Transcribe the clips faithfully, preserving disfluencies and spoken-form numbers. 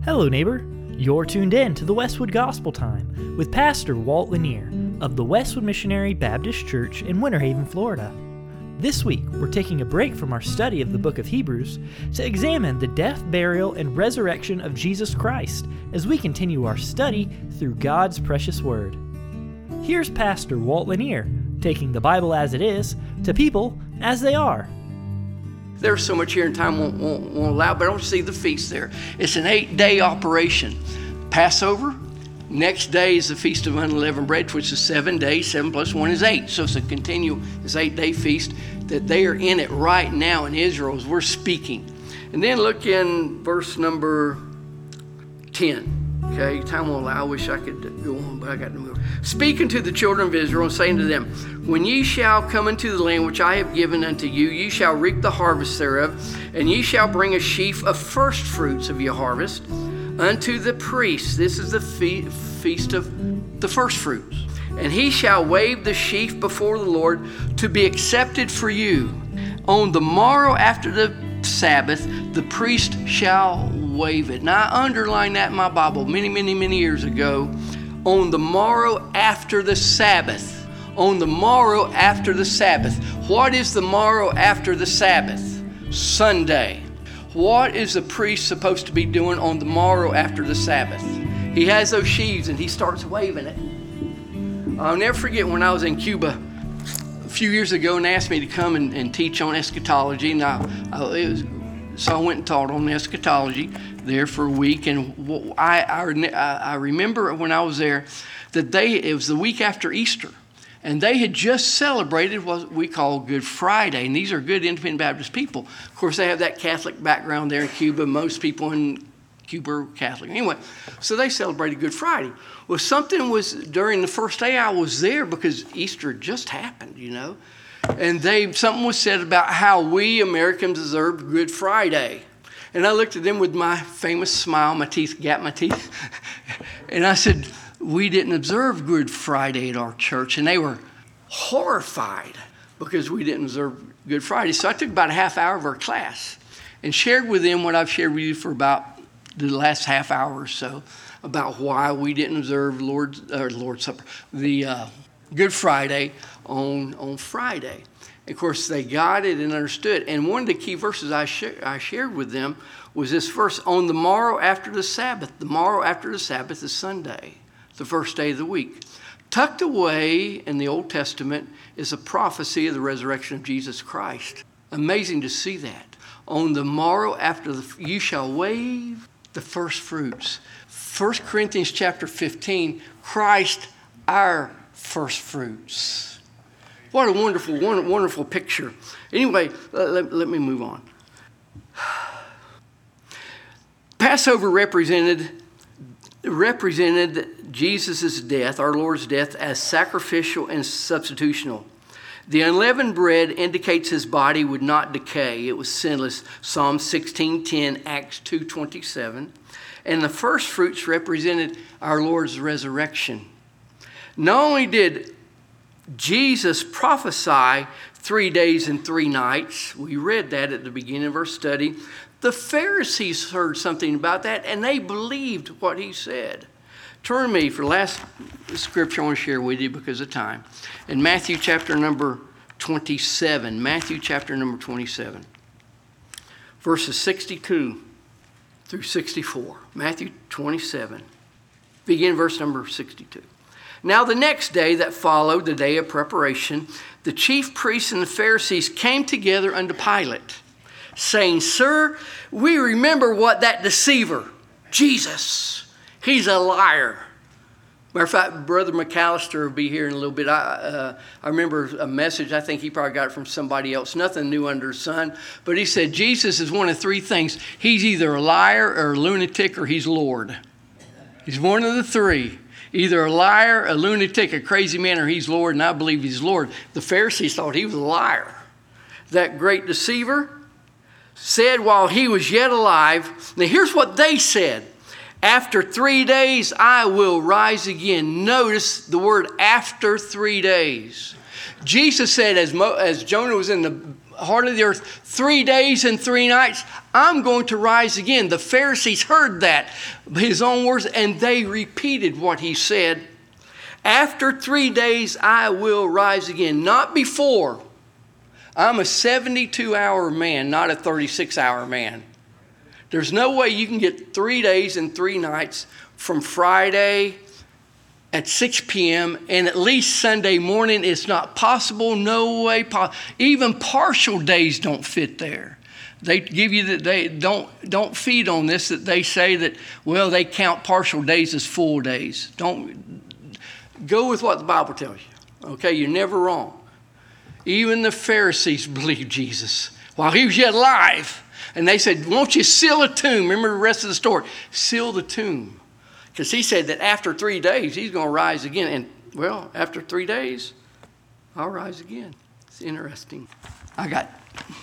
Hello, neighbor. You're tuned in to the Westwood Gospel Time with Pastor Walt Lanier of the Westwood Missionary Baptist Church in Winter Haven, Florida. This week, we're taking a break from our study of the book of Hebrews to examine the death, burial, and resurrection of Jesus Christ as we continue our study through God's precious Word. Here's Pastor Walt Lanier taking the Bible as it is to people as they are. There's so much here and time won't, won't, won't allow, but I don't see the feast there. It's an eight-day operation. Passover, next day is the Feast of Unleavened Bread, which is seven days. Seven plus one is eight. So it's a continual, this eight-day feast that they are in it right now in Israel as we're speaking. And then look in verse number ten. Okay, time won't allow. I wish I could go on, but I got to move. Speaking to the children of Israel and saying to them, when ye shall come into the land which I have given unto you, ye shall reap the harvest thereof, and ye shall bring a sheaf of first fruits of your harvest unto the priest. This is the fe- feast of the first fruits. And he shall wave the sheaf before the Lord to be accepted for you. On the morrow after the Sabbath, the priest shall wave it. Now, I underlined that in my Bible many, many, many years ago. On the morrow after the Sabbath. On the morrow after the Sabbath. What is the morrow after the Sabbath? Sunday. What is the priest supposed to be doing on the morrow after the Sabbath? He has those sheaves and he starts waving it. I'll never forget when I was in Cuba a few years ago and asked me to come and, and teach on eschatology. And I, I, it was, so I went and taught on eschatology there for a week. And I, I, I remember when I was there that they, it was the week after Easter. And they had just celebrated what we call Good Friday. And these are good independent Baptist people. Of course, they have that Catholic background there in Cuba. Most people in Cuba are Catholic. Anyway, so they celebrated Good Friday. Well, something was during the first day I was there because Easter just happened, you know. And they something was said about how we Americans observe Good Friday. And I looked at them with my famous smile, my teeth, got my teeth. And I said, we didn't observe Good Friday at our church. And they were horrified because we didn't observe Good Friday. So I took about a half hour of our class and shared with them what I've shared with you for about the last half hour or so about why we didn't observe Lord's, or Lord's Supper, the uh, Good Friday on, on Friday. Of course, they got it and understood. And one of the key verses I, sh- I shared with them was this verse, on the morrow after the Sabbath. The morrow after the Sabbath is Sunday, the first day of the week. Tucked away in the Old Testament is a prophecy of the resurrection of Jesus Christ. Amazing to see that. On the morrow after the, you shall wave the first fruits. First Corinthians chapter fifteen, Christ our first fruits. What a wonderful, wonderful picture. Anyway, let, let me move on. Passover represented represented Jesus' death, our Lord's death, as sacrificial and substitutional. The unleavened bread indicates his body would not decay. It was sinless. Psalm sixteen ten, Acts two twenty-seven. And the first fruits represented our Lord's resurrection. Not only did Jesus prophesy three days and three nights, we read that at the beginning of our study, the Pharisees heard something about that and they believed what he said. Turn me for the last scripture I want to share with you because of time. In Matthew chapter number twenty-seven. Matthew chapter number twenty-seven. Verses sixty-two through sixty-four. Matthew twenty-seven. Begin verse number sixty-two. Now the next day that followed, the day of preparation, the chief priests and the Pharisees came together unto Pilate, saying, Sir, we remember what that deceiver, Jesus, he's a liar. Matter of fact, Brother McAllister will be here in a little bit. I, uh, I remember a message, I think he probably got it from somebody else, nothing new under the sun. But he said, Jesus is one of three things. He's either a liar or a lunatic or he's Lord. He's one of the three. Either a liar, a lunatic, a crazy man, or he's Lord, and I believe he's Lord. The Pharisees thought he was a liar. That great deceiver said while he was yet alive, now here's what they said. After three days, I will rise again. Notice the word after three days. Jesus said as, Mo, as Jonah was in the heart of the earth three days and three nights, I'm going to rise again. The Pharisees heard that, his own words, and they repeated what he said. After three days, I will rise again. Not before. I'm a seventy-two hour man, not a thirty-six hour man. There's no way you can get three days and three nights from Friday at six p.m. and at least Sunday morning. It's not possible. No way. Po- Even partial days don't fit there. They give you that they don't don't feed on this, that they say that, well, they count partial days as full days. Don't go with what the Bible tells you. Okay, you're never wrong. Even the Pharisees believed Jesus while he was yet alive. And they said, won't you seal a tomb? Remember the rest of the story. Seal the tomb. Because he said that after three days, he's going to rise again. And, well, after three days, I'll rise again. It's interesting. I got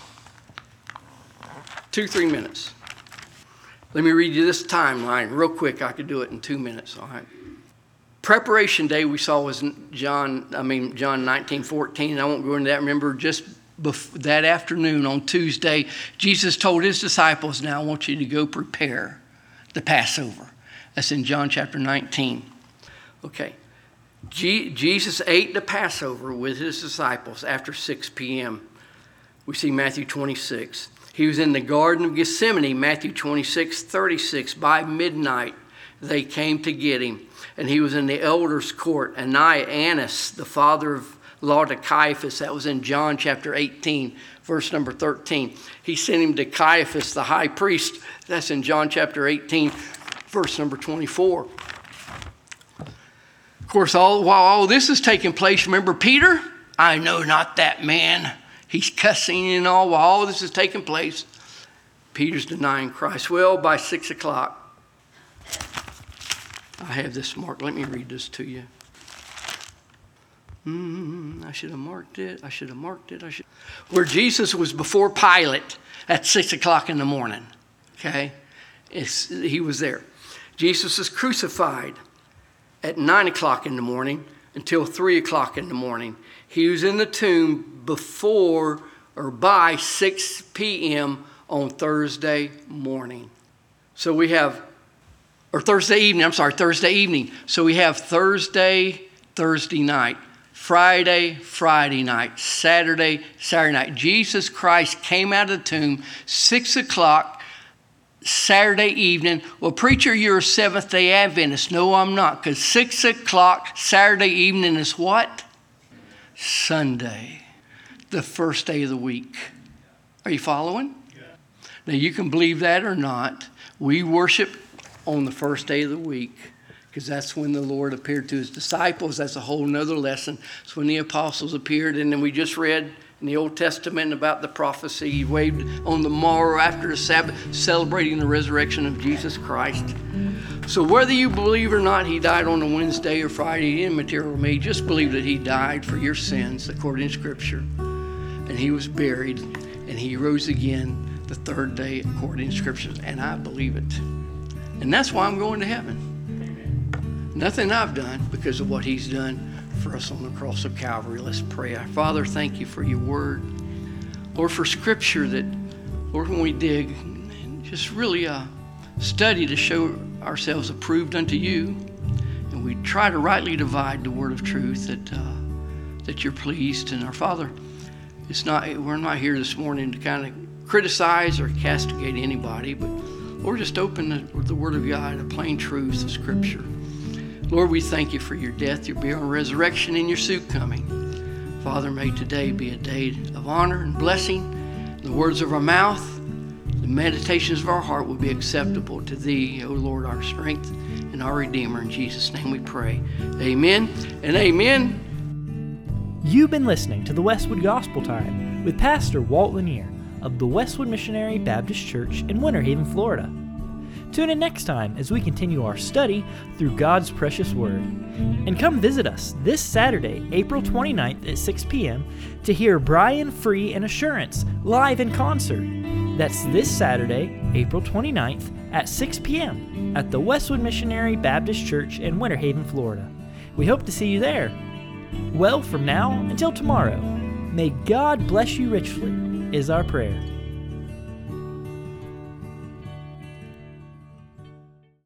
two, three minutes. Let me read you this timeline real quick. I could do it in two minutes, all right? Preparation day we saw was John, I mean, John nineteen fourteen. I won't go into that. Remember, just before, that afternoon on Tuesday, Jesus told his disciples, now I want you to go prepare the Passover. That's in John chapter nineteen. Okay. G- Jesus ate the Passover with his disciples after six p.m. We see Matthew twenty-six. He was in the Garden of Gethsemane, Matthew twenty-six thirty-six. By midnight, they came to get him. And he was in the elders' court. Annas, the father of law to Caiaphas, that was in John chapter eighteen, verse number thirteen. He sent him to Caiaphas, the high priest. That's in John chapter eighteen, verse number twenty-four. Of course, all, while all this is taking place, remember Peter? I know not that man. He's cussing and all while all this is taking place. Peter's denying Christ. Well, by six o'clock, I have this marked. Let me read this to you. Mm, I should have marked it. I should have marked it. I should. Where Jesus was before Pilate at six o'clock in the morning. Okay? It's, he was there. Jesus is crucified at nine o'clock in the morning until three o'clock in the morning. He was in the tomb before or by six p.m. on Thursday morning. So we have Or Thursday evening, I'm sorry, Thursday evening. So we have Thursday, Thursday night, Friday, Friday night, Saturday, Saturday night. Jesus Christ came out of the tomb, six o'clock, Saturday evening. Well, preacher, you're a Seventh-day Adventist. No, I'm not, because six o'clock Saturday evening is what? Sunday, the first day of the week. Are you following? Yeah. Now, you can believe that or not. We worship on the first day of the week, because that's when the Lord appeared to his disciples. That's a whole nother lesson. It's when the apostles appeared, and then we just read in the Old Testament about the prophecy. He waved on the morrow after the Sabbath, celebrating the resurrection of Jesus Christ. So whether you believe or not he died on a Wednesday or Friday, immaterial to me, just believe that he died for your sins according to Scripture. And he was buried, and he rose again the third day according to Scripture. And I believe it. And that's why I'm going to heaven. Amen. Nothing I've done, because of what he's done for us on the cross of Calvary. Let's pray. Father, thank you for your word. Lord, for Scripture that, Lord, when we dig and just really uh, study to show ourselves approved unto you, and we try to rightly divide the word of truth, that uh, that you're pleased. And our Father, it's not we're not here this morning to kind of criticize or castigate anybody, but Lord, just open the, the Word of God, the plain truths of Scripture. Lord, we thank you for your death, your burial, and resurrection, and your soon coming. Father, may today be a day of honor and blessing. The words of our mouth, the meditations of our heart will be acceptable to Thee, O Lord, our strength and our Redeemer. In Jesus' name we pray. Amen and amen. You've been listening to the Westwood Gospel Time with Pastor Walt Lanier of the Westwood Missionary Baptist Church in Winter Haven, Florida. Tune in next time as we continue our study through God's precious Word. And come visit us this Saturday, April twenty-ninth at six p.m. to hear Brian Free and Assurance live in concert. That's this Saturday, April twenty-ninth at six p.m. at the Westwood Missionary Baptist Church in Winter Haven, Florida. We hope to see you there. Well, from now until tomorrow, may God bless you richly is our prayer.